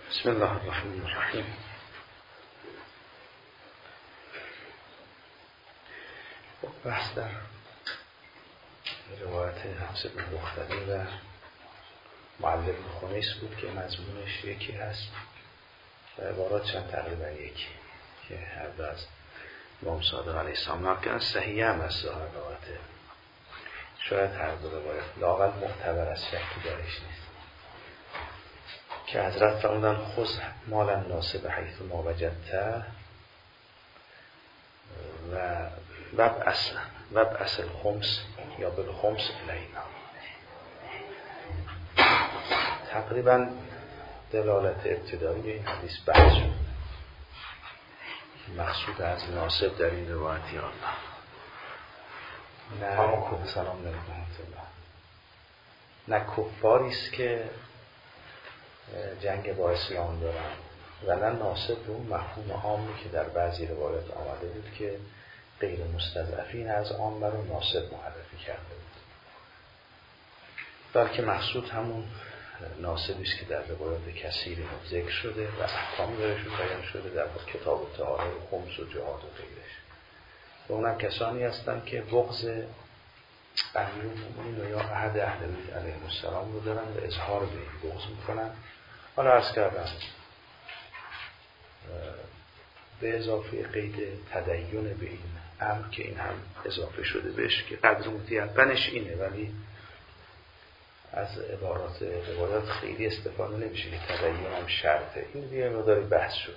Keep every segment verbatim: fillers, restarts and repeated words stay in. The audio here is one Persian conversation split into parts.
بسم الله الرحمن الرحیم. بحث در روایت حفص بن مختلی و معلم بن خمیس بود که مضمونش یکی هست و عباراتش هم تقریبا یکی که هر دو از امام صادق علیه السلام نقل کردن. صحیح هم هست ظاهر روایت، شاید هر دو روایت لااقل معتبر از شکی درش نیست که حضرت فرمودن خذ مالا ناسب حیث ما وجدته و وابعث وابعث الخمس یا بالخمس الینا. تقریبا دلالت ابتدایی این حدیث بحث شد. مقصود از ناسب در این روایت یا الله نه سلام علیکم الله نه کفاری است که جنگ با اسلام دارن و نه ناسب به اون مفهوم عامی که در بعضی روایات آمده بود که غیر مستضعفین از عام رو ناسب معرفی کرده بود، بلکه مقصود همون ناسبی است که در روایات کثیری ذکر شده و احکام درشون بیان شده در کتاب طهارت و خمس و جهاد و غیرش. و اونم کسانی هستن که بغض امیرالمومنین و یا احد اهل بیت علیهم السلام رو دارن و اظهار به این بغض میکنن. حالا عرض کردم به اضافه قید تدین به این امر که این هم اضافه شده بهش که قدر متیقنش اینه، ولی از عبارات روایات خیلی استفاده نمیشه که تدین هم شرطه. این دیگه مقداری بحث شد.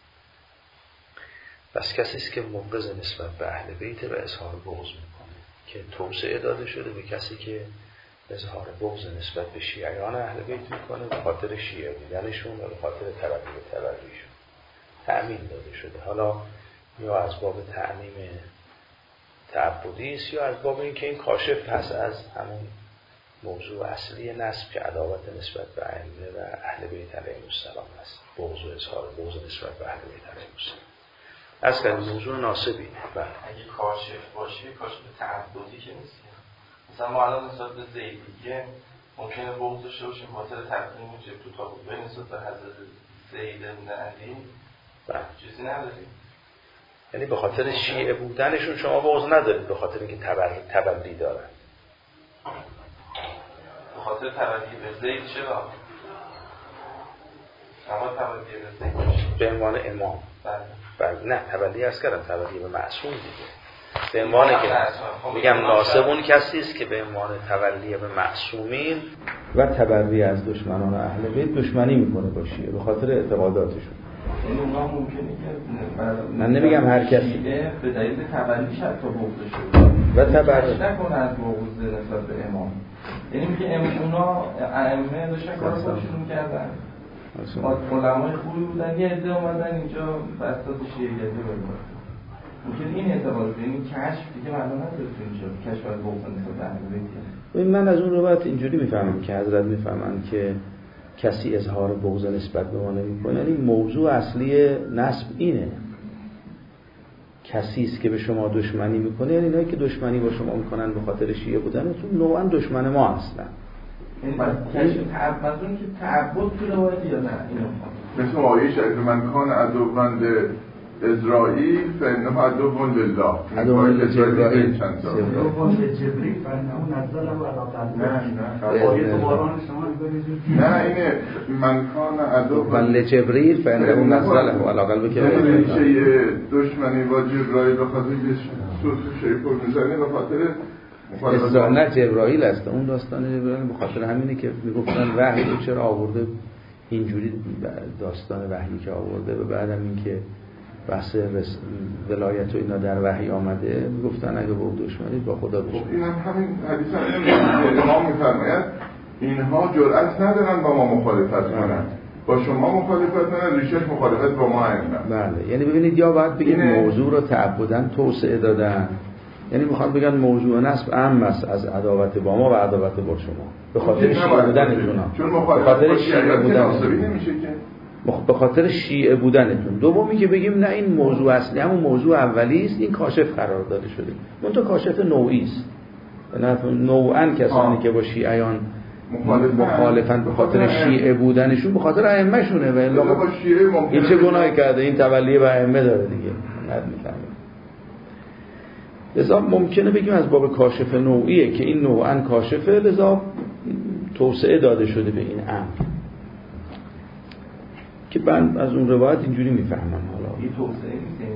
پس کسی است که مبغض نسبت به اهل بیت و اظهار بغض میکنه که توسعه داده شده به کسی که اظهار بغض نسبت به شیعیان اهل بیت میکنه به خاطر شیعه بودنشون و به خاطر تبعیض تبعیضشون تأمین داده شده. حالا یا از باب تأمین تعبدی است یا از باب اینکه این کاشف هست از همون موضوع اصلی نسب که عداوت نسبت به ائمه و اهل بیت علیهم السلام است. بغض و اظهار بغض نسبت به اهل بیت علیهم السلام اصلا موضوع ناسبی. بله اگه کاشف باشه کاشف تعبدی که نیست. مثلا ما الان نسبت به زیدیه ممکنه بغض داشته باشیم خاطر تقدیم جبت و تابوت به نسبت به حضرت زید بن علی بله چیزی نداریم. یعنی به خاطر شیعه بودنشون شما بغض ندارید، به خاطر اینکه تبلی دارن. به خاطر تبلی به زید چرا؟ اما تبلی به زید باشه به عنوان امام. بله بله نه تبلی از کردم تبلی به معصوم دیگه. به عنوان که میگم ناسب اون کسی است که به عنوان تولی به معصومین و تبری از دشمنان اهل بیت دشمنی میکنه با شیعه به خاطر اعتقاداتشون. این اونها ممکنه که من نمیگم هر کسی به دلیل تبلیش حتی بغض شده و تبری نکنه از بغض نسبت به امام. یعنی میگه اونا ائمه داشتن کار خودشون میکردن، علمای خوبی بودن، یه عده اومدن اینجا بساط شیعیتی بردن. ممکن این اعتقاد یعنی کشف دیگه معلوم نداره تو اینجا کشف از بغض نسبت به اهل بیت. من از اون روایت اینجوری میفهمم که حضرت میفهمن که کسی اظهار بغض نسبت به ما نمیکنه، یعنی موضوع اصلی نسب اینه. کسی است که به شما دشمنی میکنه، یعنی اینایی که دشمنی با شما میکنن به خاطر شیعه بودنتون نوعا دشمن ما هستن. یعنی کشف تعبد که تعبد تو روایت یا نه اینو مثل آیه شریف من کان عدوند اسرائیل فانه عدو لله. عدو لجبرائیل چند تا عدو لجبرائیل فانه نزله علی قلبه. نه آیه باران شما ببینید. نه اینه من کان عدو لجبرائیل فانه نزله علی قلبه که میشه دشمنی با جبرائیل به خاطر سوس شیخ میزنه به خاطر مخالفت نه جبرائیل است. اون داستان جبرائیل به خاطر همینه که میگفتن وحی رو چرا آورده اینجوری داستان وحی که آورده و بعدم اینکه بحث رس... ولایت و اینا در وحی آمده میگفتن اگه با دشمنی با خدا دشمنی. خب اینم همین حدیث هم امام میفرماید اینها جرأت ندارن با ما مخالفت کنن، با شما مخالفت کنن، ریشش مخالفت با ما هستن. بله یعنی ببینید یا باید بگید موضوع رو تعبداً توسعه دادن، یعنی میخوان بگن موضوع نسب اهم است از عداوت با ما و عداوت با شما به خاطر شیعه بودنتون. چون مخالفت با شیعه بودن نمیشه که به خاطر شیعه بودنتون. دومی که بگیم نه این موضوع اصلی همون موضوع اولی است، این کاشف قرار داده شده. اون تو کاشف نوعی است. نه نوعاً کسانی که با شیعیان مخالفن به خاطر شیعه بودنشون، به خاطر ائمه شونه و الا با شیعه ممکنه این چه گناهی کرده؟ این تولی به ائمه داره دیگه. نمی‌فهمم. لذا ممکنه بگیم از باب کاشف نوعیه که این نوعاً کاشفه، لذا توسعه داده شده به این امر که من از اون روایت اینجوری میفهمم. حالا این توسعه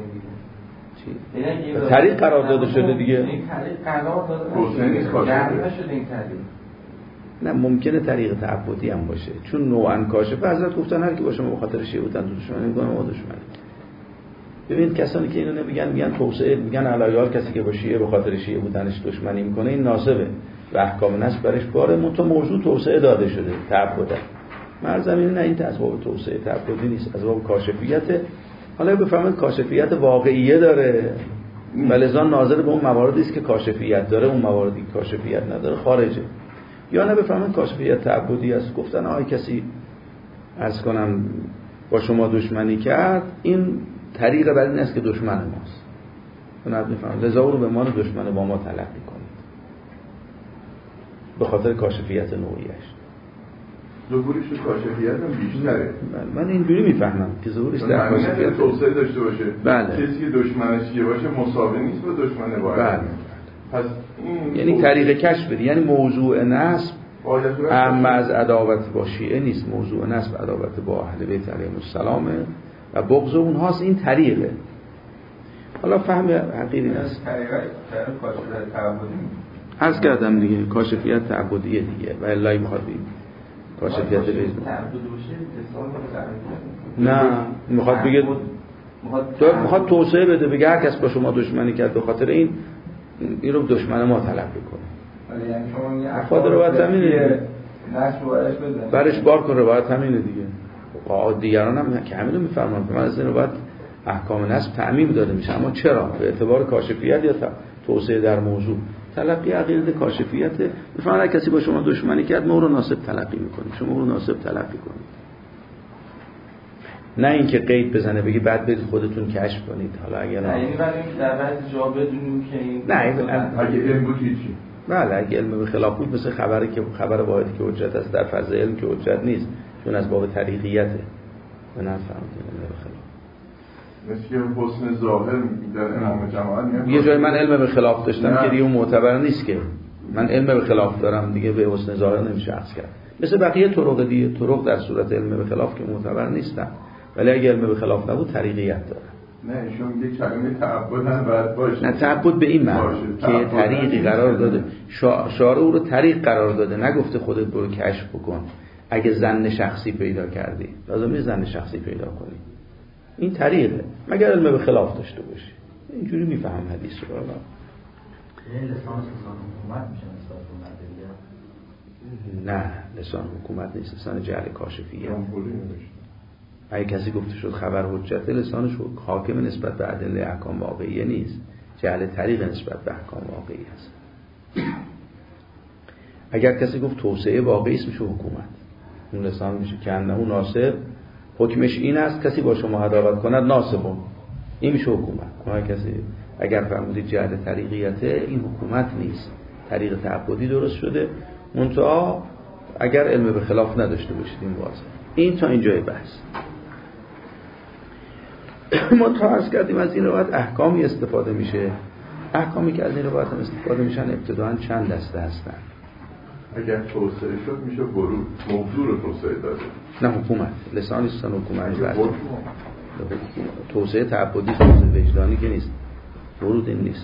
نیست، چی؟ طریق قرار داده شده دیگه. این طریق قرار داده توسعه نیست، کاشفه نشده این طریق. نه ممکنه طریق تعبدی هم باشه، چون نوعاً کاشفه. حضرت گفتن هر کی باشه به خاطر شیعه بودن دشمنی میکنه ما دشمنی. ببینید کسانی که اینو نمیگن میگن توسعه، میگن علایال کسی که با شیعه به خاطر شیعه بودنش دشمنی میکنه این ناسبه و احکام نسب برش باره، منتها موضوع توسعه داده شده تعبد. مرزمین نه این اسباب توسعه تعبدی نیست، اسباب کاشفیته. حالا بفهمید کاشفیت واقعیه داره ولذا ناظر به اون مواردی است که کاشفیت داره، اون مواردی که کاشفیت نداره خارجه. یا نه بفهمید کاشفیت تعبدی است، گفتن آهای کسی عرض کنم با شما دشمنی کرد این طریق بر این است که دشمن ماست، اون میفهمید لذا او رو به مان دشمن با ما تلقی کنید به خاطر کاشفیت نوعیش. ظهورش کاشفیت هم بیشتره. من اینجوری میفهمم که ظهورش در کاشفیت توسعه داشته باشه. بله. کسی که دشمنش یه باشه مساوی نیست با دشمن واحد. بله. پس این یعنی طریق کشف بده، یعنی موضوع نسب اما از عداوت با شیعه نیست، موضوع نسب عداوت با اهل بیت علیهم السلام و بغض اونهاست، این طریقه. حالا فهم حقیقی نیست. طریقه طریق کاشفیت تعبدی عرض کردم دیگه، کاشفیت تعبدیه دیگه و الا میخواد بگیم کاشفیت بگیم نه میخواد بگه میخواد توسعه بده، بگه هر کس با شما دشمنی کرد به خاطر این این رو دشمن ما تلقی کنه. یعنی شما یه افاد روایت همینه نشوارش بزنید برش بار کن، روایت همینه دیگه. قاعد دیگران هم که همینو میفرمان که من از این روایت احکام نسب تعمیم داده میشه، اما چرا؟ به اعتبار کاشفیت یا توسعه در موضوع. تلقی عقیده کاشفیت میفرمان کسی با شما دشمنی کرد ما رو ناسب تلقی میکنید، شما رو ناسب تلقی کنید، نه اینکه قید بزنه بگی بعد برید خودتون کشف کنید. حالا اگر نه یعنی ولی اینکه در بعضی جا بدونیم که این نه اگه علم بود هیچی. بله اگه علم به خلاف بود مثل خبری که خبر واحدی که حجت است در فضل علم که حجت نیست، چون از باب طریقیته و نه فهمید علم به خلاف. مثل حسن ظاهر در امام جماعت یه جای من علم به خلاف داشتم که دیگه اون معتبر نیست، که من علم به خلاف دارم دیگه به حسن ظاهر نمیشه عکس کرد. مثل بقیه طرق دیگه، طرق در صورت علم به خلاف که معتبر نیستن، ولی اگه علم به خلاف نبود طریقیت داره. نه ایشون میگه کلمه تعبد هم باید باشه. نه تعبد به این معنی که طریقی قرار داده، شارع او رو طریق قرار داده، نگفته خودت برو کشف بکن. اگه زن شخصی پیدا کردی لازم نیست زن شخصی پیدا کنی، این طریقه، مگر علم به خلاف داشته باشی. اینجوری میفهم حدیث رو. این لسان لسان حکومت میشه نسبت به نه لسان حکومت نیست، لسان جعل کاشفیه. اگه کسی گفته شد خبر حجت، لسانش حاکم نسبت به ادله احکام واقعیه نیست، جعل طریق نسبت به احکام واقعی است. اگر کسی گفت توسعه واقعی است میشه حکومت، اون لسان میشه که انه ناسب، حکمش این است کسی با شما عداوت کند ناسبون، این میشه حکومت. اما کسی اگر فرمودید جعل طریقیته، این حکومت نیست، طریق تعبدی درست شده، منتها اگر علم به خلاف نداشته باشید این واضحه. این تا اینجای بحث. ما تا عرض کردیم از این روایت احکامی استفاده میشه. احکامی که از این روایت هم استفاده میشن ابتداعا چند دسته هستن. اگر توسعه شد میشه ورود، موضوع رو توسعه داده. نه حکومت، لسان استان حکومت برد. توسعه تعبدی، توسعه وجدانی که نیست، ورود این نیست.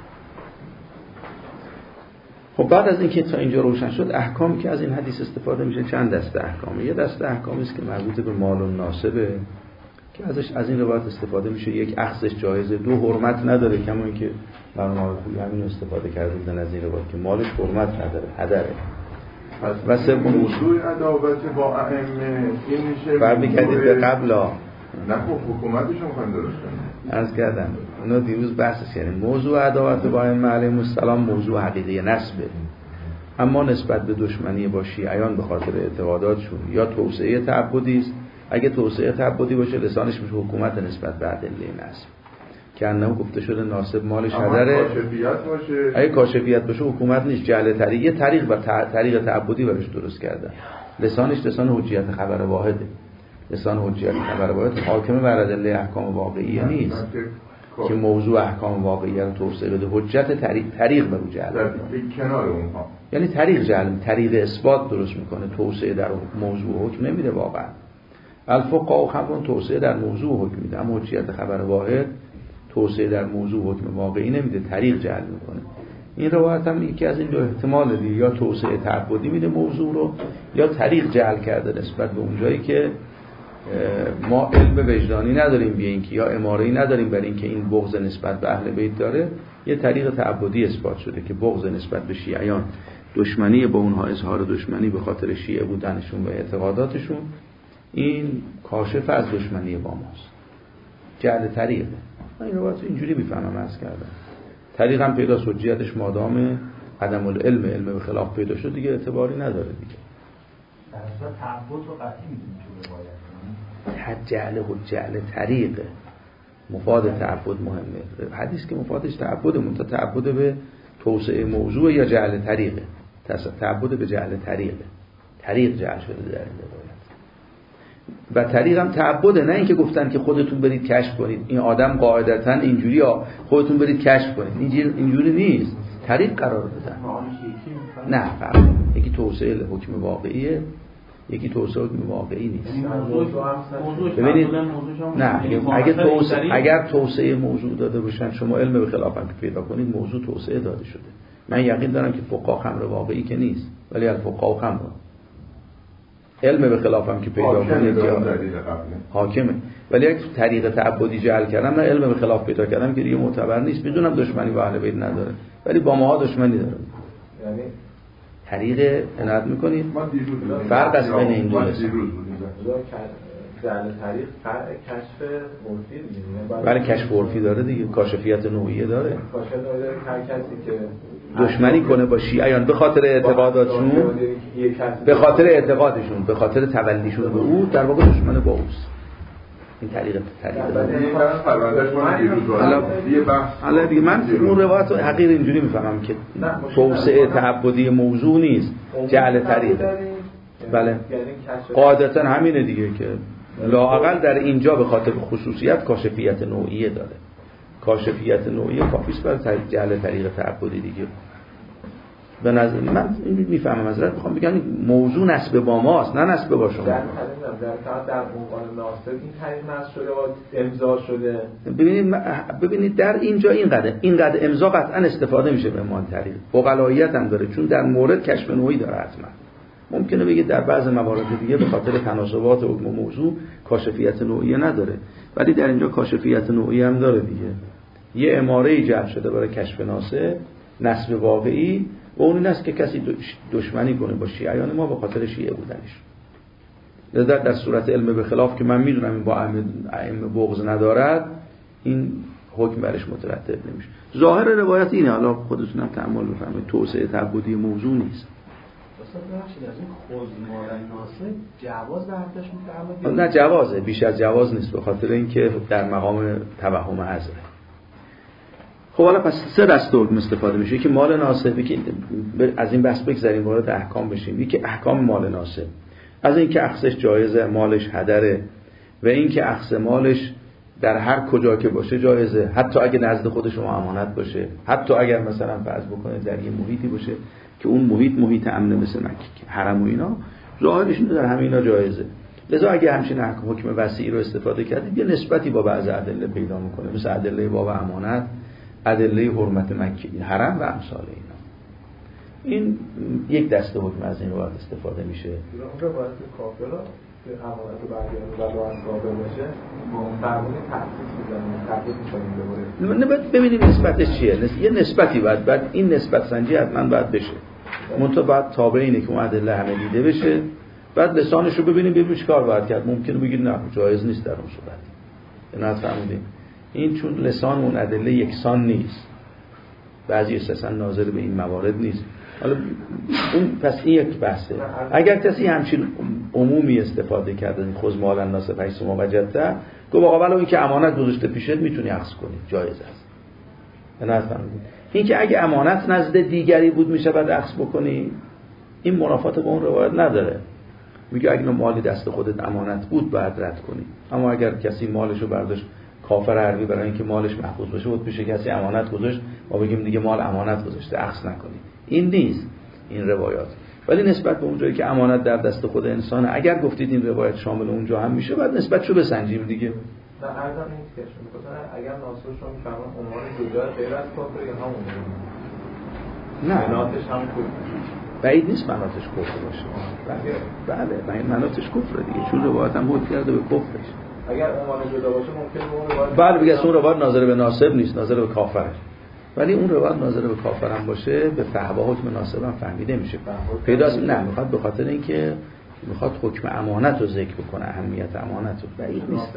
خب بعد از اینکه تا اینجا روشن شد احکامی که از این حدیث استفاده میشه چند دسته احکامه. یه دسته احکامی است که مربوط به مال و ناسبه که ازش از این روایت استفاده میشه. یک اخذش جایزه، دو حرمت نداره، کما اینکه مرحوم خویی همین استفاده کرده بودن از این روایت که مالش حرمت نداره، هدره. و سوم موضوع عداوت با ائمه این میشه برمیگردید به قبلا. نه خب حکومتشون خواهیم درست کنیم. عرض کردم اونا دیروز بحثش کردیم. موضوع عداوت با ائمه علیهم السلام موضوع عقیده نسبه، اما نسبت به دشمنی با شیعیان به خاطر اعتقاداتشون یا توسعه تعبدی است. اگه توسعه تعبدی باشه لسانش میشه حکومت نسبت به ادله نسب. که انم گفته شده ناسب مالش هدره. کاشفیت باشه، اگه کاشفیت باشه حکومت نیست، جعل طریق، یه طریق و طریق تعبدی براش درست کردن. لسانش لسان حجیت خبر واحده، لسان حجیت خبر واحد حاکم بر ادله احکام واقعیه نیست که موضوع احکام واقعیه رو توسعه بده. حجت طریق طریق به جعل در کنار اونها، یعنی طریق جعل، طریق اثبات درست میکنه، توسعه در موضوع حکم نمیده. واقعا الفقهاء خبرون توسعه در موضوع حکم میده، اما حجیت خبر واحد توسعه در موضوع حکم واقعی نمیده، طریق جعل میکنه. این روایت هم یکی از این دو احتمال دیگه، یا توسعه تعبدی میده موضوع رو، یا طریق جعل کرده نسبت به اونجایی که ما علم وجدانی نداریم به اینکه، یا اماره‌ای نداریم بر اینکه این بغض نسبت به اهل بیت داره. یه طریق تعبدی اثبات شده که بغض نسبت به شیعیان، دشمنی با اونها، اظهار دشمنی به خاطر شیعه بودنشون و اعتقاداتشون، این کاشف از دشمنی با ماست. جعل طریقه. من این رو باید اینجوری میفهمم از کردم. طریق هم پیدا حجیتش مادام عدم العلم، علم به خلاف پیدا شد دیگه اعتباری نداره دیگه. در اصلا تعبد رو قطعی میدونیم تو روایت جعل جعل طریقه مفاد تعبد مهمه. حدیث که مفادش تعبد، منتها تعبد به توسعه موضوع یا جعل طریقه، تعبد به جعل طریقه، طریق جعل شده در این روایت. و طریق هم تعبده، نه اینکه گفتن که خودتون برید کشف کنید این آدم قاعدتاً اینجوری، ها خودتون برید کشف کنید، اینجوری اینجوری نیست، طریق قرار بدن. نه فرق، یکی توسعه حکم واقعیه، یکی توسعه حکم واقعی نیست. ببینید نه، اگه توسعه اگر توسعه موضوع داده باشن، شما علم به خلاف هم که پیدا کنید موضوع توسعه داده شده. من یقین دارم که فقها خمر واقعی که نیست، ولی الفقها خمر علم به خلاف هم که پیدا کنید که حاکمه. ولی اگه طریق تعبدی جعل کردم، نه علم به خلاف پیدا کردم که دیگه معتبر نیست. میدونم دشمنی با اهل بیت نداره، ولی با ماها دشمنی داره. یعنی طریق عنایت میکنید، فرق از بین این دو است. جعل طریق کشف عرفی دیگه، ولی کشف عرفی داره دیگه، کاشفیت نوعیه داره. کاشف داره هر کسی که دشمنی کنه با شیعیان به خاطر اعتقاداتشون، به خاطر اعتقادشون، به خاطر تولیشون به او، در واقع دشمن با اوست. این طریق طریق حالا دیگه من اون روایت حقیر اینجوری میفهمم که توسعه تعبدی موضوع نیست، جعل طریق. بله قاعدتا همینه دیگه که لااقل در اینجا به خاطر خصوصیت کاشفیت نوعیه داره. کاشفیت نوعیه کافیست برای جعل طریق تعبدی دیگه. به نظر من میفهمم حضرت میخوام بگم موضوع نسب با ماست، نه نسب با شما. در در در عنوان ناسب این طریق نسب شده و امضا شده. ببینید ببینید در اینجا اینقدر اینقدر امضا قطعا استفاده میشه به عنوان طریق. فوق‌العادیت هم داره، چون در مورد کشف نوعی داره حتما. ممکنه بگید در بعض موارد دیگه به خاطر تناسبات حکم موضوع کاشفیت نوعی نداره، ولی در اینجا کاشفیت نوعی هم داره دیگه. یه اماره جعل شده برای کشف ناسب، نسب واقعی، و اون این است که کسی دشمنی کنه با شیعیان ما به خاطر شیعه بودنش. لذا در صورت علم به خلاف که من میدونم این با ائمه بغض ندارد، این حکم برش مترتب نمیشه. ظاهر روایت اینه، حالا خودتون هم تأمل بفرمایید، توسعه تعبدی موضوع نیست. جواز برداشت می‌فرمایید؟ نه جوازه، بیش از جواز نیست، به خاطر اینکه در مقام توهم حذره. خب حالا پس سه دسته حکم استفاده میشه که مال ناسبی، که از این بحث بگذاریم وارد احکام بشیم. یکی احکام مال ناسب، از این که اخذش جایزه، مالش هدره، و این که اخذ مالش در هر کجا که باشه جایزه، حتی اگه نزد خود شما امانت باشه، حتی اگر مثلا فرض بکنید در یه محیطی باشه که اون محیط محیط امن مثل مکه، حرم و اینا، ظاهرش در همینا جایزه. لذا اگه همچین حکم وسیع رو استفاده کردید، یه نسبتی با بعض ادله پیدا میکنه، مثل ادله باب امانت، ادله حرمت مکه، حرم و امثال اینا. این یک دسته حکم از این روایت استفاده میشه. اون روایت کافرا که امانت رو برگردونه و با کافر باشه، با اون فرمون تخصیص می‌زنه، تخصیص می‌کنه ببره. نه ببینید نسبتش چیه؟ یه نسبتی باید بعد این نسبت سنجی حتما باید بشه. منتها بعد تابع اینه که اون ادله همه دیده بشه. بعد لسانش رو ببینیم ببینیم چیکار باید کرد. ممکنه بگید نه جایز نیست در اون صورت. اینا فهمیدیم. این چون لسان اون ادله یکسان نیست. بعضی اساسا ناظر به این موارد نیست. حالا اون پس این یک بحثه. اگر کسی همچین عمومی استفاده کرده خذ مال الناس حیث ما وجدته، گفت آقا ولی این که امانت گذاشته پیشت میتونی اخذ کنی، جایز است. نه این که اگه امانت نزد دیگری بود میشه بعد اخذ بکنی، این منافات با اون روایت نداره. میگه اگه مالی دست خودت امانت بود باید رد کنی. اما اگر کسی مالشو برداشت کافر حربی برای اینکه مالش محفوظ باشه بود پیش کسی امانت گذاشت، ما بگیم دیگه مال امانت گذاشته اخذ نکنی، این نیست این روایات. ولی نسبت به اون جایی که امانت در دست خود انسانه، اگر گفتید این روایت شامل اونجا هم میشه، بعد نسبتشو بسنجیم دیگه. نه ارزم این که شما مثلا اگر ناصر شما میفهمن عنوان جدا غیر از کفر یا همون نه مناتش هم کفر بعید نیست مناتش کفر باشه. بله بله مناتش کفر دیگه، چون روایت هم حد کرده به کفرش. اگر عنوان جدا باشه ممکنه اون روایت بله بگه اون روایت ناظر به ناسب نیست، ناظر به کافره. ولی اون روایت ناظر به کافر هم باشه به فقها حکم ناسب هم فهمیده میشه. پیداست نه میخواد به خاطر اینکه میخواد حکم امانت رو ذکر بکنه، اهمیت امانت رو. بعید نیست.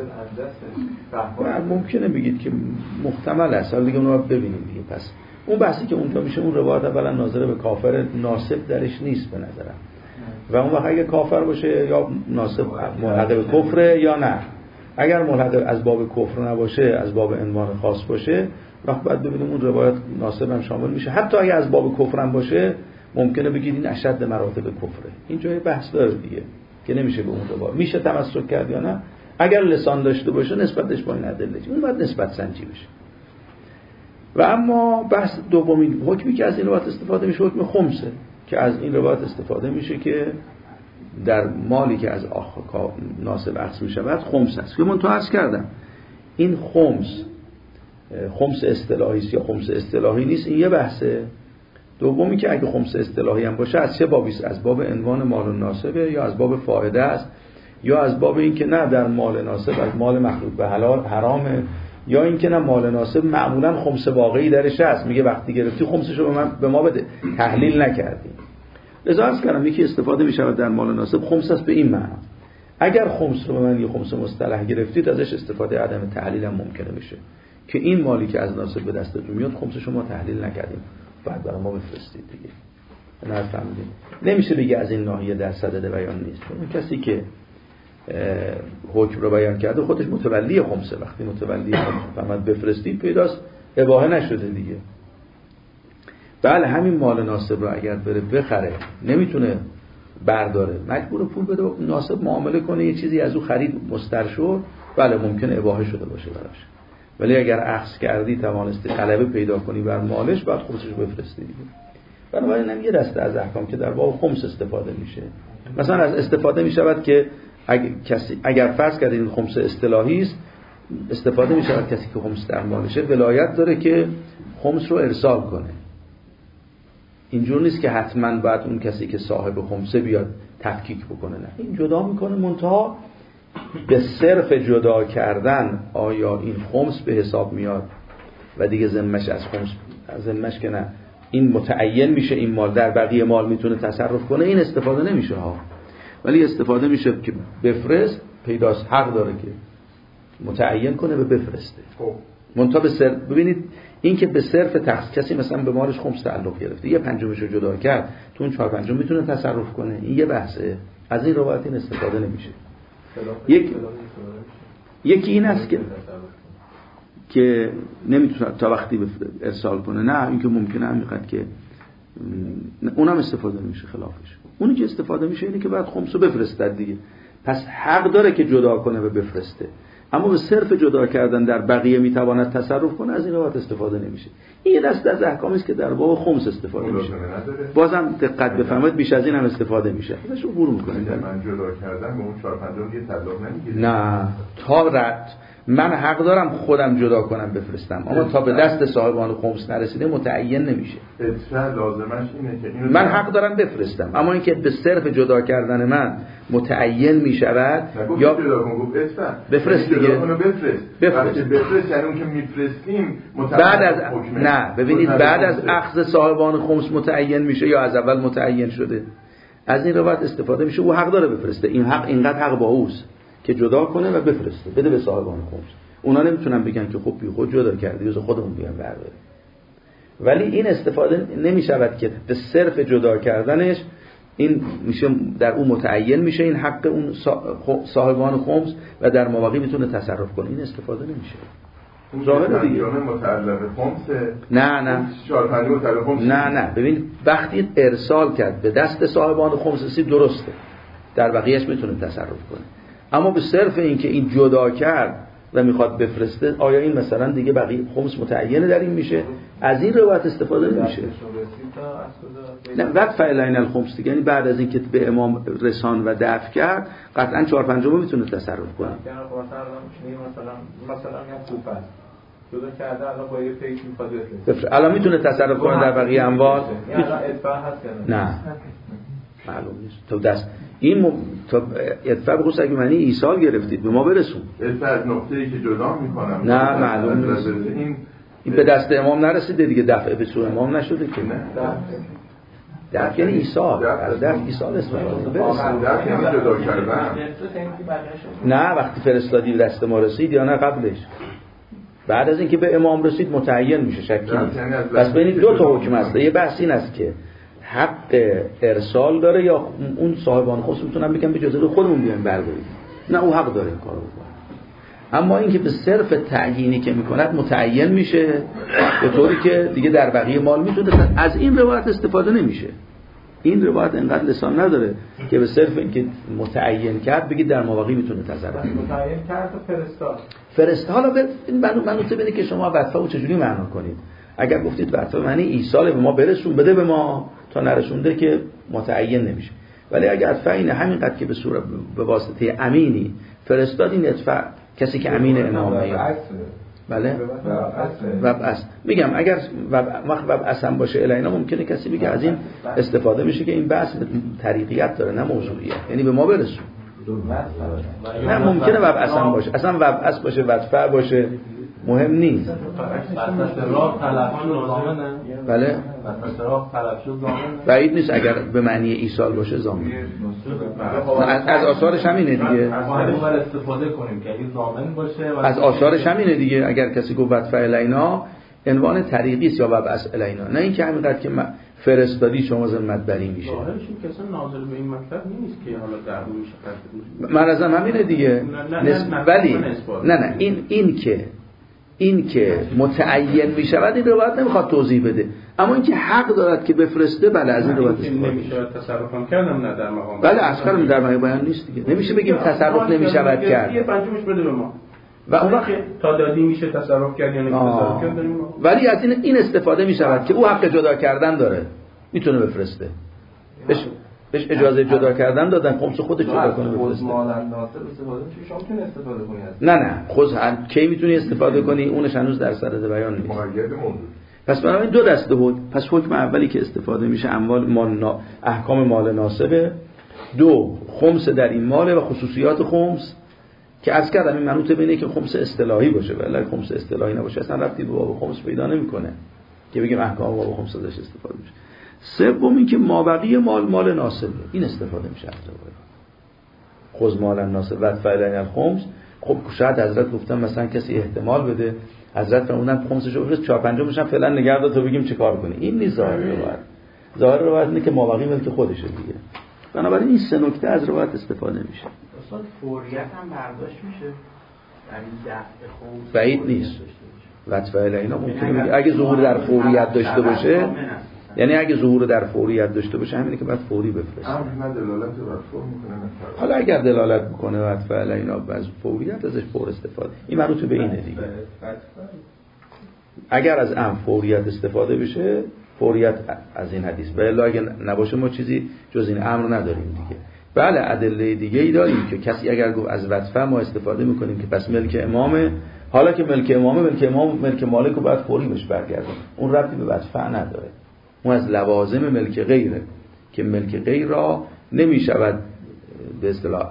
و ممکنه بگید که محتمل است، حالا دیگه اون رو ببینیم دیگه. پس اون بحثی که اونجا میشه اون روایت اولا ناظر به کافر، ناسب درش نیست به نظرم. و اون وقت اگه کافر باشه یا ناسب ملحق به کفره یا نه. اگر ملحق از باب کفر نباشه، از باب عنوان خاص باشه، وقت بعد ببینیم اون روایت ناسب هم شامل میشه. حتی اگه از باب کفر هم باشه ممکنه بگید این اشد مراتب کفره. این جای بحث داره دیگه که نمیشه به اون روایت میشه تمسک کرد یا نه. اگر لسان داشته باشه نسبتش با این ادله اون بعد نسبت سنجی بشه. و اما بحث دومین حکمی که از این روایت استفاده میشه حکم خمسه، که از این روایت استفاده میشه که در مالی که از آخ ناسب اخذ می شود خمس است. که من تو عرض کردم این خمس خمس اصطلاحی است یا خمس اصطلاحی نیست، این یه بحثه. دومی که اگه خمس اصطلاحی هم باشه از چه بابی است؟ از باب عنوان مال ناسبه یا از باب فائده است یا از باب این که نه در مال ناسب از مال مخلوط به حلال حرامه، یا این که نه مال ناسب معمولا خمس واقعی درش هست، میگه وقتی گرفتی خمسشو به من به ما بده، تحلیل نکردی. لذا عرض کردم یکی استفاده می شود در مال ناسب خمس است به این معنا. اگر خمس رو به من یه خمس مصطلح گرفتید ازش استفاده عدم تحلیل هم ممکنه میشه که این مالی که از ناسب به دستتون میاد خمسش ما تحلیل نکردیم بعد برای ما بفرستید دیگه. نه فهمیدید نمیشه بگه از این ناحیه در صدد بیان نیست. اون کسی که حکم رو بیان کرده خودش متولی خمسه، وقتی متولی فهمد بفرستید پیداست اباحه نشده دیگه. بله همین مال ناسب رو اگر بره بخره نمیتونه برداره، مجبور پول بده ناسب معامله کنه، یه چیزی از او خرید مستر شد، بله ممکنه اباحه شده باشه براش. ولی اگر اخذ کردی توانستی غلبه پیدا کنی بر مالش بعد خودش رو بفرستی دیگه. بنابراین هم یه دسته از احکام که در باب خمس استفاده میشه. مثلا از استفاده میشود که اگر کسی اگر فرض کردید این خمس اصطلاحی است، استفاده میشود کسی که خمس در مالشه ولایت داره که خمس رو ارسال کنه. اینجور نیست که حتما باید اون کسی که صاحب خمسه بیاد تفکیک بکنه، نه این جدا میکنه. منتها به صرف جدا کردن آیا این خمس به حساب میاد و دیگه ذمش از خمس از ذمش که نه این متعین میشه، این مال در بقیه مال میتونه تصرف کنه، این استفاده نمیشه ها. ولی استفاده میشه که بفرست، پیداست حق داره که متعین کنه و بفرسته. منتها به صرف ببینید این که به صرف تخصیص کسی مثلا به مالش خمس تعلق گرفته یه پنجمش رو جدا کرد تو اون چهار پنجم میتونه تصرف کنه، این یه بحثه. از این روایت این استفاده نمیشه. یک یکی این است که که نمیتونه تا وقتی ارسال کنه، نه این که ممکنه هم میخواد که اونم استفاده نمیشه خلافش. اونی که استفاده میشه اینه که بعد خمسو بفرستد دیگه، پس حق داره که جدا کنه و بفرسته. اما به صرف جدا کردن در بقیه میتواند تصرف کنه، از این روایت استفاده نمیشه. این یه دسته از احکامی است که در باب خمس استفاده میشه. بازم دقت بفرمایید بیش از این هم استفاده میشه. ازش عبور میکنید. من جدا کردن به اون چهار پنجم یه تعلق نمیگیره. نه تا رد من حق دارم خودم جدا کنم بفرستم، اما تا به دست صاحبان خمس نرسیده متعین نمیشه. اطلاع لازمش اینه که اینو من حق دارم بفرستم، اما اینکه به صرف جدا کردن من متعین میشود یا جدا کن گفت اطلاع بفرست دیگه جدا کنو بفرست بفرست بفرست یعنی اون که میفرستیم بعد از نه ببینید بعد از اخذ صاحبان خمس متعین میشه یا از اول متعین شده. از این روایت استفاده میشه او حق داره بفرسته، این حق اینقدر حق با اوست که جدا کنه و بفرسته بده به صاحبان خمس. اونا نمیتونن بگن که خب بی خود جدا کردی روز خودمون بیان برداریم. ولی این استفاده نمی شود که به صرف جدا کردنش این میشه در اون متعین میشه این حق اون صاحبان خمس و در مواقعی میتونه تصرف کنه. این استفاده نمیشه. ظاهر دیگه متعلق خمس نه نه چهار پنج متعلق خمس نه نه ببین وقتی ارسال کرد به دست صاحبان خمس سی درسته، در بقیهش میتونه تصرف کنه. اما به صرف اینکه این جدا کرد و میخواد بفرسته، آیا این مثلا دیگه بقیه خمس متعینه در این میشه؟ از این روایت استفاده نمیشه. نه وقت فعلین الخمس دیگه، یعنی بعد از اینکه به امام رسان و دفع کرد قطعا چهار پنجم میتونه تصرف کنه. مثلا مثلا میگم خوب است جدا کرده الان با یه پیک میخواد بفرسته، الان میتونه تصرف کنه در بقیه اموال؟ یعنی الان ادفاع هست نه معلوم نیست. تو دست این م... تو ادفع بخصوص اگه معنی ایصال گرفتید به ما برسون. ادفع از نقطه‌ای که جدا میکنم نه معلوم نیست. این این به دست امام نرسیده دیگه، دفع به سوی امام نشده که. نه دفع یعنی ایصال، از دفع ایصال است. دفع یعنی جدا کردن. نه وقتی فرستادی به دست ما رسید یا نه قبلش؟ بعد از اینکه به امام رسید متعین میشه، شکی نیست. پس ببینید دو تا حکم هست. یه بحث این است که حق ارسال داره یا اون صاحبان خمس میتونن بگن به اجازه خودمون بیایم برداریم. نه او حق داره این کارو بکنه. اما اینکه به صرف تعیینی که میکند متعین میشه به طوری که دیگه در بقیه مال میتونه، از این روایت استفاده نمیشه. این روایت انقدر لسان نداره که به صرف اینکه متعین کرد بگید در مواقعی میتونه تصرف کنه. متعین کرد و فرستاد. فرست حالا به این منوطه ببینید که شما وظیفه رو چجوری معنا کنید. اگر گفتید وظیفه معنی ایصال به ما برسون، بده به ما، تا نرسونده که متعین نمیشه. ولی اگر فعین همینقدر که به صورت به واسطه امینی فرستاد، این ادفع کسی که امین امامه بله وبعث میگم اگر وبعث هم باشه الینا ممکنه کسی بگه از این استفاده میشه که این بحث طریقیت داره نه موضوعیت، یعنی به ما برسون. نه ممکنه وبعث هم باشه، اصلا وبعث باشه ودفع باشه مهم نیست. استراق تلفظ ضامنه. بله استراق تلفظ ضامنه. بعید نیست اگر به معنی ایصال باشه ضامن. از آثارش همینه دیگه. از اون استفاده کنیم که این ضامن باشه. از آثارش همینه دیگه. اگر کسی گفت ودفع الینا عنوان طریقی است یا وبعث الینا، نه اینکه همینقدر که فرستادی شما ذمت بری میشه. ظاهرش این کسا ناظر به این مطلب نیست که حالا در روش مرزم همینه دیگه. ولی نه نه این این که این که متعین می شود این روایت نمیخواد توضیح بده، اما این که حق دارد که بفرسته بله از این روایت استفاده نمیشه. تصرفم کردم نه در مقام بله اصلا در مقام بیان نیست دیگه، نمیشه بگیم تصرف نمی شود کرد. یه پنجمش بده به ما و اون وقت تا دادی میشه تصرف کرد یا نمیشه تصرف کرد. ولی از این این استفاده می شود که او حق جدا کردن داره، میتونه بفرسته. بهش بهش اجازه جدا کردن دادن، خمس خودش جدا کنه بفرسته. مال ناصر استفاده میشه، شما میتونید استفاده کنید. نه نه خود کی میتونی استفاده کنی اونش هنوز در سرد بیان نیست. پس بنابراین دو دسته بود. پس حکم اولی که استفاده میشه اموال مال احکام مال ناصبه، دو خمس در این مال و خصوصیات خمس که از کردم این منوط بینه که خمس اصطلاحی باشه، ولی خمس اصطلاحی نباشه اصلا ربطی به باب خمس پیدا نمیکنه که بگیم احکام باب خمس ازش استفاده میشه. سوم این که مابقی مال مال ناصبه، این استفاده میشه از روایت خذ مال الناصب و فعلن الخمس. خب شاید حضرت گفتن مثلا کسی احتمال بده، حضرت فرمودن خمسشو بفرست، چهار پنجمش هم فعلا نگه دار تا بگیم چه کار کنی. این نیست ظاهر روایت. ظاهر روایت اینه که مابقی ملک خودشه دیگه. بنابراین این سه نکته از روایت استفاده میشه. اصلا فوریت هم برداشت میشه در این دفع خمس بعید نیست. وطفه اینا ممکنه بگه اگه ظهور در فوریت داشته باشه، یعنی اگه ظهور در فوریت داشته باشه همینه که بعد فوری بفرسته. اما دلالت بر فور میکنه. حالا اگر دلالت میکنه وطفه اینا از فوریت ازش فور استفاده، این مربوط به اینه دیگه. اگر از ام فوریت استفاده بشه، فوریت از این حدیث، ولی اگه نباشه ما چیزی جز این امر نداریم دیگه. بله ادله دیگه ای داریم که کسی اگر گفت از وطفه ما استفاده میکنیم که پس ملک امامه، حالا که ملک امامه، ملک امام ملک مالک رو باید فوری بهش برگردون، اون ربطی به وطفه نداره. اون از لوازم ملک غیره که ملک غیر را نمیشود به اصطلاح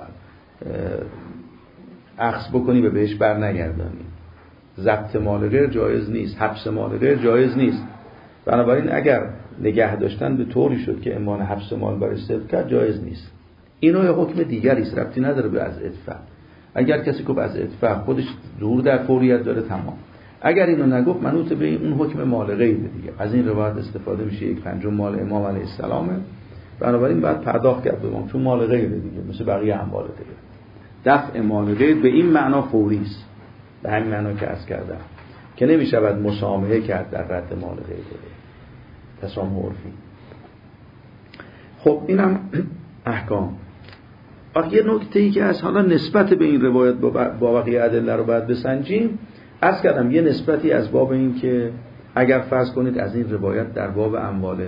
اخذ بکنی و بهش برنگردانی. ضبط مال غیر جایز نیست، حبس مال غیر جایز نیست. بنابراین اگر نگه داشتن به طوری شد که امان حبس مال برای صدق کرد جایز نیست. اینو یه حکم دیگری است، ربطی نداره به از ادفع. اگر کسی که از ادفع خودش ظهور در فوریت داره تمام، اگر اینو نگفت منوط به اون حکم مال غیره دیگه. از این روایت استفاده میشه یک پنجم مال امام علیه السلامه، بنابراین باید پرداخت کرد به امام، چون مال غیره دیگه، مثل بقیه اموال دیگه. دفع مال غیر به این معنا فوری است، به همین معنا که عرض کردم که نمیشود مسامحه کرد در رد مال غیر، تسامح عرفی. خب اینم احکام. آخه یه نکته‌ای که از حالا نسبت به این روایت با بقیه ادله رو باید بسنجیم. عرض کردم یه نسبتی از باب این که اگر فرض کنید از این روایت در باب اموال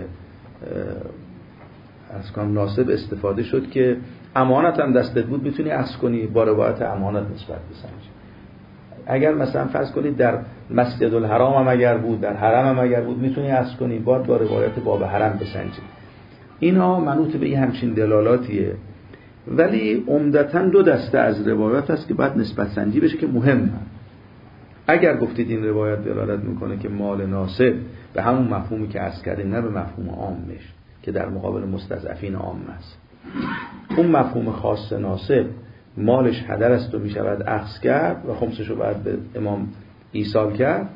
از کام ناسب استفاده شد که امانت هم دستت بود میتونی عکس کنی، با روایت امانت نسبت بسنجی. اگر مثلا فرض کنید در مسجد الحرام هم اگر بود، در حرم هم اگر بود، میتونی عکس کنی، باید با روایت باب حرم بسنجی. اینا منوط به این همچین دلالاتیه. ولی عمدتاً دو دسته از روایات هست که باید نسبت سنجی بشه که مهمه. اگر گفتید این روایت دلالت میکنه که مال ناسب به همون مفهومی که عرض کردیم، نه به مفهوم عامش که در مقابل مستضعفین عام است، اون مفهوم خاص ناسب مالش هدر است و میشود اخذ کرد و خمسش رو باید به امام ایصال کرد.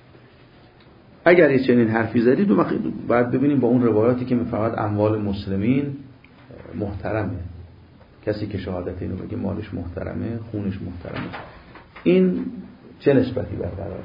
اگر یه چنین حرفی زدید و باید ببینیم با اون روایاتی که میفرماد اموال مسلمین محترمه، کسی که شهادت اینو بگه مالش محترمه، خونش محترمه، این چه نسبتی برقرار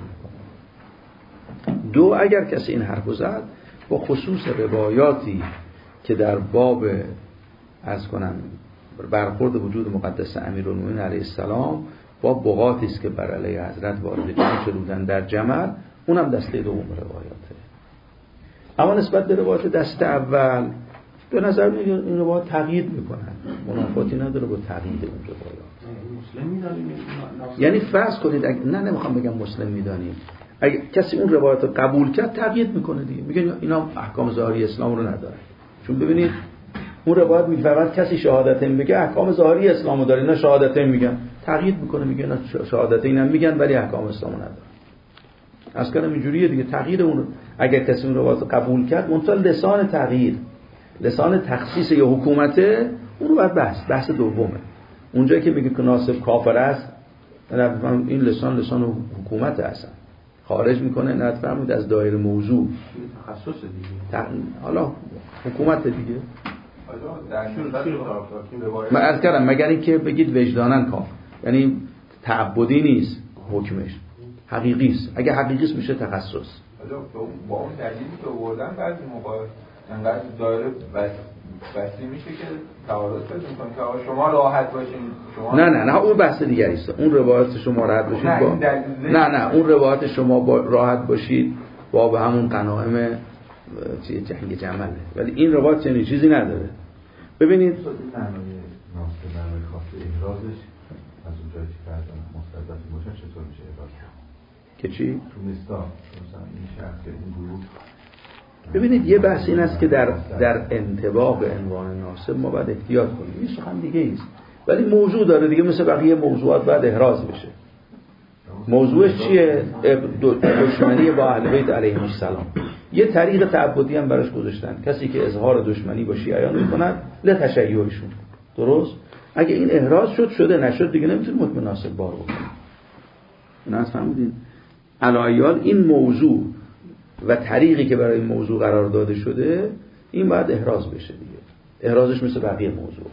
میکنه؟ دو، اگر کسی این حرفو زد با خصوص روایاتی که در باب از کنم برخورد وجود مقدس امیرالمومنین علیه السلام با بغاتی است که بر علیه حضرت وارد جنگ شدن در جمل، اونم دسته دوم روایاته. اما نسبت به روایات دسته اول به نظر میاد این روایات تغییر میکنن، منافاتی نداره با تغییر اون روایات. مسلم میدانیم یعنی فرض کنید اگه... نه نمیخوام بگم مسلم میدانیم، اگه کسی اون روایات رو قبول کرد تغییر میکنه دیگه، میگن اینا احکام ظاهری اسلام رو نداره. چون ببینید اون روایت میفرماد کسی شهادتین بگه احکام ظاهری اسلام رو داره، اینا شهادتین میگن، تغییر میکنه میگه اینا شهادتین هم میگن ولی احکام اسلام رو نداره. از کنم اینجوریه دیگه. تغییر اون اگر کسی اون روایت قبول کرد، منتها لسان تغییر، لسان تخصیص یا حکومته، اون رو باید بحث بحث دومه. اونجایی که میگه که ناسب کافر است، این لسان لسان حکومت اصلا خارج میکنه، نه فرمود از دایره موضوع تخصص دیگه. تق... حالا حکومت دیگه. من عرض کردم مگر اینکه بگید وجدانن کافر، یعنی تعبدی نیست حکمش، حقیقی است. اگه حقیقی است میشه تخصص. با اون دلیلی که آوردن بعضی موقع انقدر دایره بحثی میشه که تعارض پیدا می‌کنه که شما راحت باشین شما نه نه نه اون بحث دیگری است. اون روایت شما راحت باشید با نه نه اون روایت شما با راحت باشید با به همون غنایم چیه جنگ جمله، ولی این روایت چنین چیزی نداره. ببینید معنای ناسب معنای خاص احرازش از اونجایی که فرضاً مستضعف باشن چطور میشه احراز که چی؟ تو نستا مثلا این شخص که این گروه. ببینید یه بحث این است که در در انطباق عنوان ناسب ما باید احتیاط کنیم. این سخن دیگه است ولی موضوع داره دیگه، مثل بقیه موضوعات باید احراز بشه. موضوعش چیه؟ دشمنی با اهل بیت علیهم السلام. یه طریق تعبدی هم براش گذاشتن، کسی که اظهار دشمنی با شیعیان میکنن لتشیعشون. درست؟ اگه این احراز شد شده، نشد دیگه نمیتونه حکم ناسب بار بکنه. این از فهمیدین علایال این موضوع و طریقی که برای این موضوع قرار داده شده این باید احراز بشه دیگه. احرازش مثل بقیه موضوعات.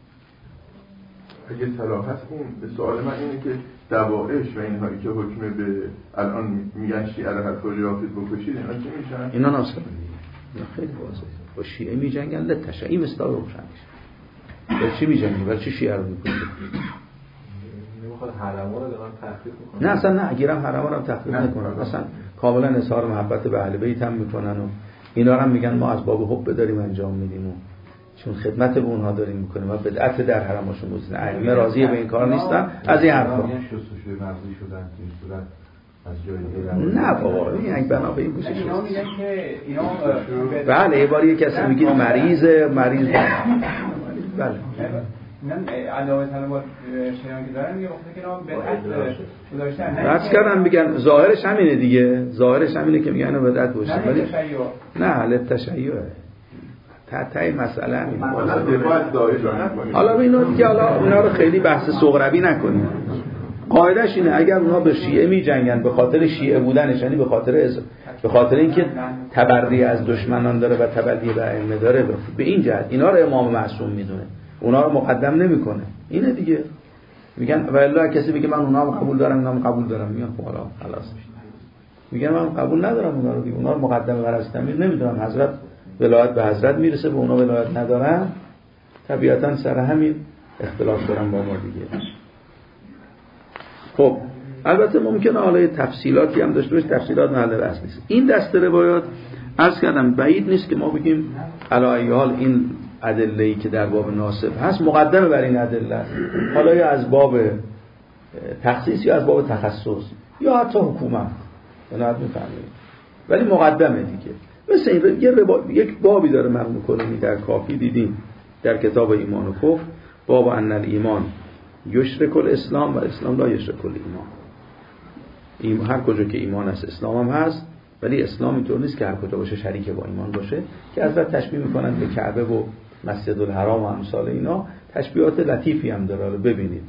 اگه صلاحت کن به سوال من اینه که دوائش و اینهایی که حکم به الان میگن شیعه رو حتی ریاضید بکشید اینا چی میشن؟ اینا ناسب دیگه. خیلی واضحه. با شیعه میجنگن لتشیع، این مستاق روشن میشه. برای چی میجنگی؟ برای چی شیعه رو میکنی؟ نمیخواد حرما رو دارن تحقیق میکنن. نه اصلا نه، اگرم حرما رو تحقیق نکنن، اصلا کاملا اظهار محبت به اهل بیت هم میکنن و اینا هم میگن ما از باب حب داریم انجام میدیم و چون خدمت به اونها داریم میکنیم و بدعت در حرماشون بزنه. ائمه راضی به این کار نیستن از این حرفا. میگن شستشوی مغزی شدن تو این صورت از جای دیگه. نه بابا این یک بنا به این گوشه شد. اینا میگن که اینا بله یه بار یه کسی میگید مریضه مریض بله من علاوه بر با شیعیان که دارن میگه وقتی که اینا بدعت گذاشتن راست کردن میگن ظاهرش همینه دیگه، ظاهرش همینه که میگن اینو بدعت گذاشتن ولی نه حل تشیعه تای مسئله همینه. حالا به اینا دیگه حالا اینا رو خیلی بحث صغروی نکنیم. قاعدهش اینه اگر اونها به شیعه می جنگن به خاطر شیعه بودنش، یعنی به خاطر از... به خاطر اینکه تبری از دشمنان داره و تبری به ائمه داره، به این جهت اینا رو امام معصوم میدونه، اونا رو مقدم نمیکنه. اینه دیگه. میگن و الا کسی میگه من اونا رو قبول دارم اینا رو قبول دارم، میگن خب حالا خلاص میگن من قبول ندارم اونا رو دیگه، اونا رو مقدم بر از امیر نمیدونم. حضرت ولایت به حضرت میرسه، به اونا ولایت ندارن، طبیعتا سر همین اختلاف دارن با ما دیگه. خب البته ممکنه حالا تفصیلاتی هم داشته باشه، تفصیلات محل بحث نیست. این دسته روایات عرض کردم بعید نیست که ما بگیم علی ای حال این ادله‌ای که در باب ناسب هست مقدمه بر این ادله است، حالا یا از باب تخصیص یا از باب تخصص یا حتی حکومت، اونات میفهمید، ولی مقدمه دیگه. مثل این یه ربا... یک بابی داره مرحوم کلینی در کافی دیدیم در کتاب ایمان و کفر، باب ان الایمان یشرک الاسلام و اسلام لا یشرک الایمان. این هر کجا که ایمان هست اسلام هم هست، ولی اسلام اینطور نیست که هر کجا باشه شریک با ایمان باشه، که از وقت تشبیه میکنن به کعبه و مسجد الحرام و امثال اینا. تشبیهات لطیفی هم داره، ببینید.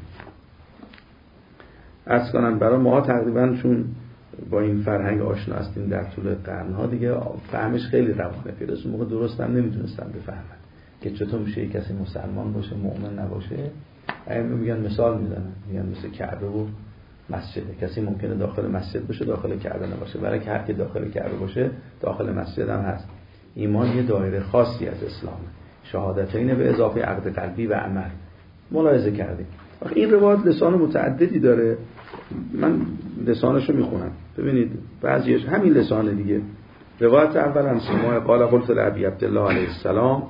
عرض کنم برای ما تقریبا چون با این فرهنگ آشنا هستیم در طول قرنها دیگه فهمش خیلی روانه. پیرس موقع درست هم نمیتونستن بفهمن که چطور میشه یک کسی مسلمان باشه مؤمن نباشه. ائمه میگن مثال میزنن، میگن مثل کعبه و مسجد، کسی ممکنه داخل مسجد باشه داخل کعبه نباشه، برای که هر کی داخل کعبه باشه داخل مسجد هم هست. ایمان یه دایره خاصی از اسلامه، شهادتین به اضافه عقد قلبی و عمل. ملاحظه کردیم این روایت لسان متعددی داره، من لسانشو میخونم ببینید، بعضیش همین لسانه دیگه. روایت اولا سماع قال قلت لابی عبدالله علیه السلام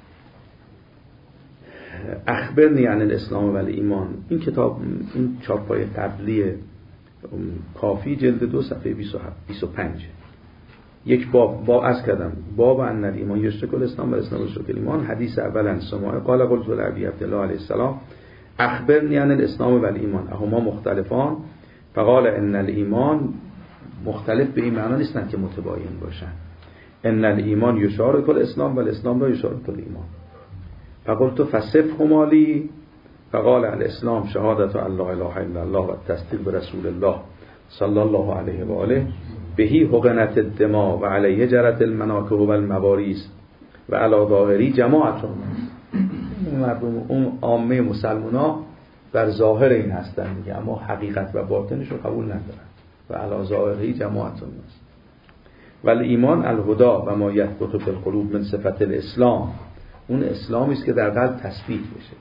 اخبرنی عن الاسلام و الایمان. این کتاب این چاپای قبلی کافی جلد دو صفحه بیست و پنج، یک باب با از کردم باب ان الایمان یشرک الاسلام و الاسلام یشرک الایمان. حدیث اولا سماع قال قلت لابی عبدالله علیه السلام اخبرنی عن الاسلام و الایمان اهما مختلفان فقال ان الایمان مختلف به این معنی نیستن که متباین باشن. ان الایمان یشارک الاسلام و الاسلام لا یشارک الایمان. فقلت فصفهما لی فقال الاسلام شهادت ان لا اله الا الله و تصدیق برسول الله صلی الله علیه و آله بهی حقنت الدماء و علیه جرت المناکب و المواریث و علی ظاهری جماعتون. مردم اون عامه مسلمانا بر ظاهر این هستن دیگه، اما حقیقت و باطنش رو قبول ندارن. و علی ظاهری جماعتون است. ولی ایمان الهدا و ما یثبت فی القلوب من صفت الاسلام، اون اسلامی است که در قلب تثبیت بشه.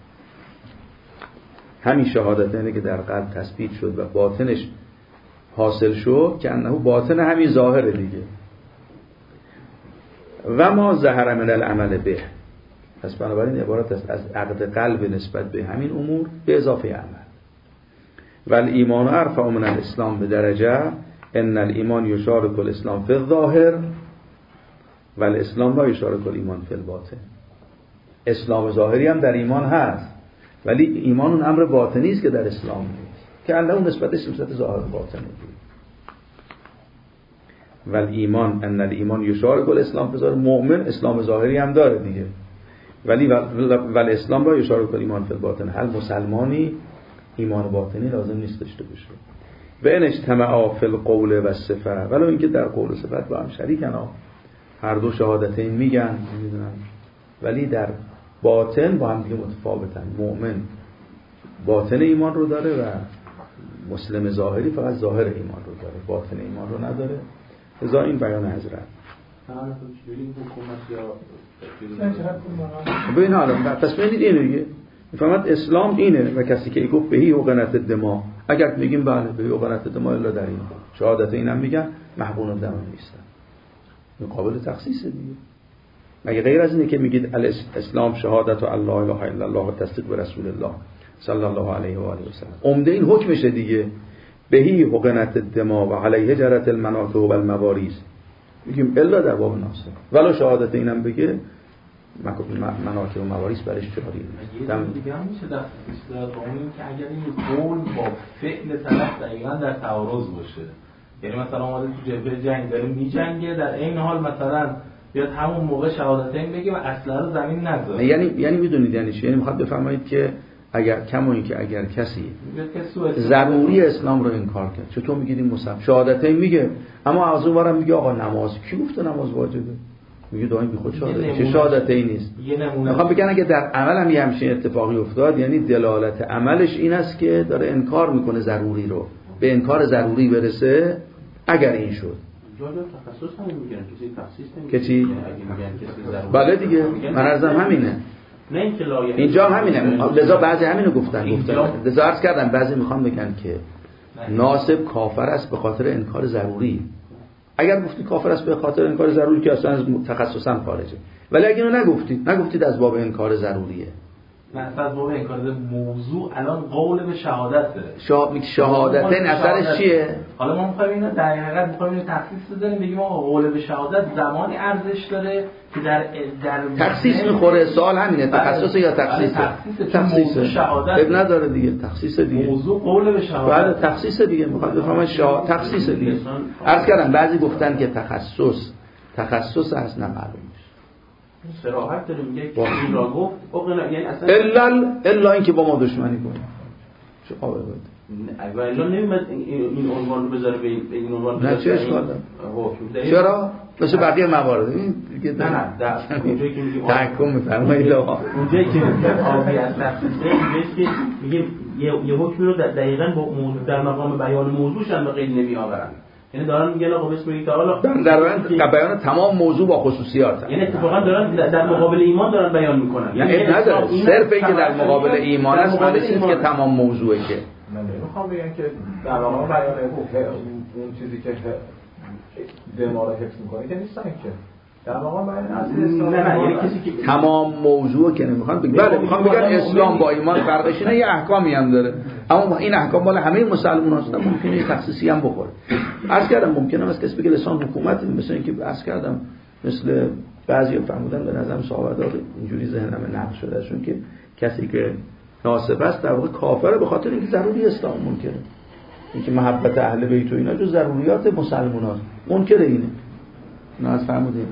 همین شهادت اینه که در قلب تثبیت شد و باطنش حاصل شد که انه باطن همین ظاهره دیگه. و ما ظهر من العمل به، پس بنابراین عبارت است از عقد قلب نسبت به همین امور به اضافه عمل. ولی ایمان ارفع من الاسلام به درجه ان الایمان یشارک الاسلام فی الظاهر و الاسلام لا یشارک الایمان فی الباطن. اسلام ظاهری هم در ایمان هست، ولی ایمان اون امر باطنی است که در اسلام نیست، که الله اون نسبتش نسبت ظاهر باطنی بود. ولی ایمان ان الایمان یشارک الاسلام فی الظاهر، مؤمن اسلام ظاهری هم داره دیگه، ولی ولی اسلام را یشارک الایمان فی الباطن. هر مسلمانی ایمان باطنی لازم نیست داشته باشه. و ان اجتمعا فی القول و الصفه، ولو اینکه در قول و صفت با هم شریکن، هر دو شهادتین میگن میدونن، ولی در باطن با هم دیگه متفاوتن. مؤمن باطن ایمان رو داره و مسلم ظاهری فقط ظاهر ایمان رو داره، باطن ایمان رو نداره. لذا این بیان حضرت ببین حالا پس ببینید اینه دیگه، میفهمد اسلام اینه. و کسی که گفت بهی حقنت الدماء، اگر میگیم بله بهی حقنت الدماء الا در این شهادت اینم میگن محقون الدم نیستن، قابل تخصیصه دیگه. مگه غیر از اینه که میگید اسلام شهادت ان لا اله الا الله و تصدیق به رسول الله صلی الله علیه و آله و سلم، عمده این حکمشه دیگه. بهی حقنت الدماء و علیه جرت المناکب و المواریث، میگیم الا در باب ناسب، ولو شهادت اینم بگه مناکب و مواریث برش جاری نیست. دم دیگه هم میشه دست اصطلاح با اون که اگر این قول با فعل طرف دقیقاً در تعارض باشه، یعنی مثلا اومده تو جبهه جنگ داره میجنگه، در این حال مثلا بیاد همون موقع شهادتین بگه و اصلا رو زمین نذاره. یعنی یعنی میدونید یعنی چی؟ یعنی میخواد بفرمایید که اگر کما این که اگر کسی ضروری اسلام رو انکار کرد، چطور میگید این مصحف شهادتین میگه، اما از اون ورم میگه آقا نماز کی گفته نماز واجبه؟ میگه دائم بی خود شهادت چه شهادتین نیست. میخوام بگم اگه در عمل هم یه همچین اتفاقی افتاد، یعنی دلالت عملش این است که داره انکار میکنه ضروری رو، به انکار ضروری برسه. اگر این شد جای تخصص هم میگن کسی تخصیص نمیگه که چی؟ بله دیگه من عرضم همینه، نه اینکه لایق اینجا همینه. لذا بعضی همینو گفتن گفتن لذا عرض کردم بعضی میخوان بگن که ناسب کافر است به خاطر انکار ضروری. اگر گفتی کافر است به خاطر انکار ضروری که اصلا از تخصصا خارجه، ولی اگه اینو نگفتید نگفتید از باب انکار ضروریه، نه از باب انکار موضوع الان قول به شهادت داره. شا... شهادتین اثرش چیه؟ حالا ما می‌خوایم اینو در حقیقت می‌خوایم اینو تخصیص بزنیم، بگیم آقا قول به شهادت زمانی ارزش داره که در در تخصیص می‌خوره. سوال همینه تخصص یا تخصیص؟ تخصیص شهادت اب نداره دیگه، تخصیص دیگه موضوع قول به شهادت. بله تخصیص دیگه می‌خواد بفهمن شا... تخصیص دیگه. عرض کردم بعضی گفتن که تخصص تخصص است، نه معلومه صراحت داره میگه که این را گفت یعنی اصلا الا الا اینکه با ما دشمنی کنه چه قابل بود اگه الا نمیاد این عنوان رو بذاره به این عنوان. نه چه اشکال داره؟ چرا مثل بقیه موارد این دیگه نه نه در اونجایی که میگیم تحکم میفرمایید آقا، اونجایی که آبی از تخصیصه میگه که میگیم یه حکمی رو دقیقاً با موضوع در مقام بیان موضوعش هم به قید نمیآورن، یعنی دارن میگن آقا بسم الله تعالی در در بیان تمام موضوع با خصوصیات، یعنی اتفاقا دارن در مقابل ایمان دارن بیان میکنن، یعنی نداره صرف اینکه در مقابل ایمان است معنی نیست که تمام موضوعه. که من نمیخوام بگم که در مقام بیان اون چیزی که دما رو حفظ میکنه که نیستن که در مقام بیان اصل اسلام. نه نه یعنی کسی که تمام موضوع که نمیخوان بگن، بله میخوان بگن اسلام با ایمان فرقش اینه، یه احکامی هم داره، اما این احکام مال همه مسلمان‌ها هستن، ممکنه یه تخصیصی هم بخوره. عرض کردم ممکنه است کسی بگه لسان حکومت، مثل اینکه عرض کردم مثل بعضیا فرمودن به نظرم صحابه اینجوری ذهنم نقش شدهشون که کسی که ناسب است در واقع کافره به خاطر اینکه ضروری اسلام منکره، اینکه محبت اهل بیت و اینا جز ضروریات مسلمان‌هاست، منکر اینه. نه از فرمودین.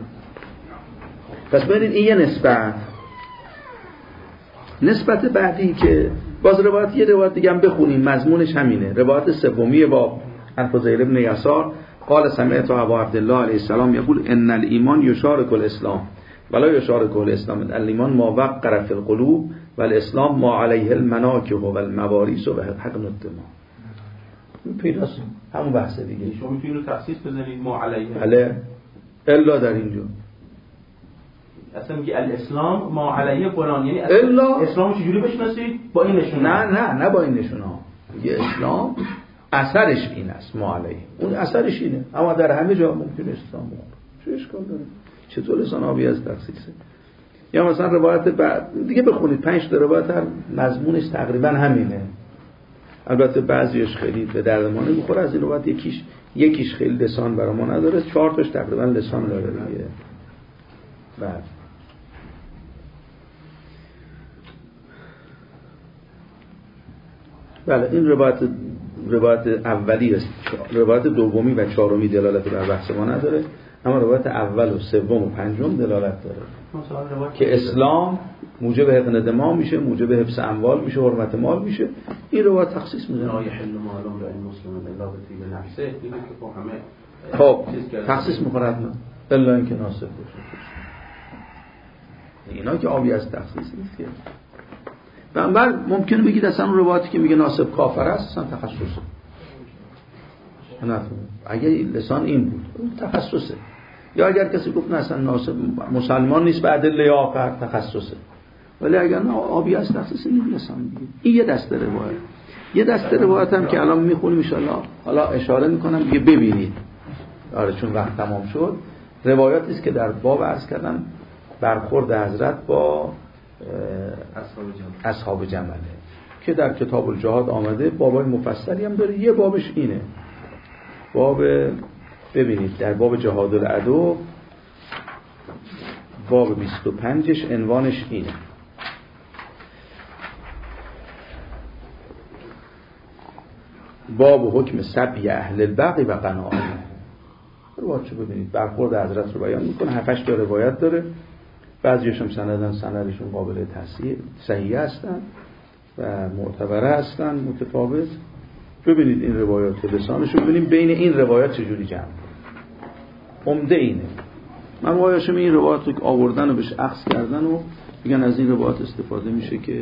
پس ببینید این یه نسبت. نسبت بعدی که باز روایت یه روایت دیگه هم بخونیم مضمونش همینه، روایت سومی با الفضیل ابن یسار قال سمعت ابا عبدالله علیه السلام یقول ان الایمان یشارک الاسلام ولا یشارک الاسلام، الایمان ما وقر فی القلوب والاسلام ما علیه المناکح والمواریث و حقن الدماء. پیداست همون بحث دیگه. شما میتونید رو تخصیص بزنید ما علیه. بله الا در اینجا اصلا میگه الاسلام ما علیه فلان، یعنی اصلا اسلام چجوری بشناسید؟ با این نشونه. نه نه نه با این نشونه ها. میگه اسلام اثرش این است ما علیه، اون اثرش اینه، اما در همه جا ممکن اسلام بخوره. چه اشکال داره؟ چطور لسان آبی از تخصیصه؟ یا مثلا روایت بعد دیگه بخونید، پنج تا روایت هر مضمونش تقریبا همینه. البته بعضیش خیلی به درد ما نمیخوره، از این روایت یکیش یکیش خیلی لسان برای ما نداره، چهار تاش تقریبا لسان داره دیگه. بعد بله این روایت روایت اولی است، روایت دومی و چهارمی دلالت بر بحث ما نداره، اما روایت اول و سوم و پنجم دلالت داره که اسلام موجب حقن دماء میشه، موجب حفظ اموال میشه، حرمت مال میشه. این روایت تخصیص میزنه. لا یحل مال امرئ مسلم الا بطیب نفسه، دیگه که همه خب تخصیص میخوره حتما الا اینکه ناسب باشه. اینا که آبی از تخصیص نیست که بنابر ممکنه بگید اصلا اون روایتی که میگه ناسب کافر است اصلا تخصصه. نه اگه لسان این بود تخصصه، یا اگر کسی گفت نه اصلا ناسب مسلمان نیست بعد ادله آخر تخصصه، ولی اگر نه آبی از تخصیص این لسان دیگه. این یه دسته روایت. یه دسته روایت هم که الان میخونیم ان شاء الله، حالا اشاره میکنم دیگه ببینید. آره چون وقت تمام شد. روایاتی است که در باب عرض کردم برخورد حضرت با اصحاب جمله که در کتاب الجهاد آمده، بابای مفصلی هم داره. یه بابش اینه، باب ببینید در باب جهاد العدو باب بیست و پنجش عنوانش اینه، باب حکم سبی اهل البغی و قناعت. روایتشو ببینید، برخورد حضرت رو بیان میکنه. هفتش تا روایت داره، بعضیشون سندن سندشون قابل تصحیح صحیح هستن، و معتبره هستن متفاوت. ببینید این روایات لسانش رو ببینیم بین این روایات چجوری جمع عمده اینه. من روایاشم این روایات رو آوردن و بهش عکس کردن و میگن از این روایات استفاده میشه که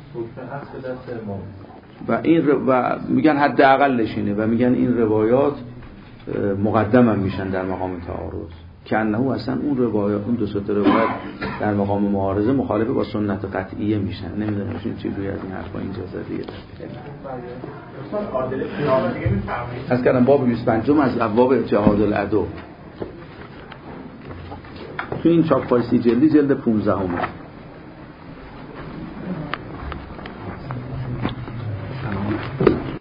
و این رو و میگن حداقلش اینه و میگن این روایات مقدم هم میشن در مقام تعارض که انه اصلا اون روایات اون دو سه روایت در مقام معارضه مخالفه با سنت قطعیه میشن. نمیدونم این چجوری از این حرفا اینجا زدیه. از کردم باب بیست و پنج از ابواب جهاد العدو تو این چاپ فارسی جلدی جلد پانزده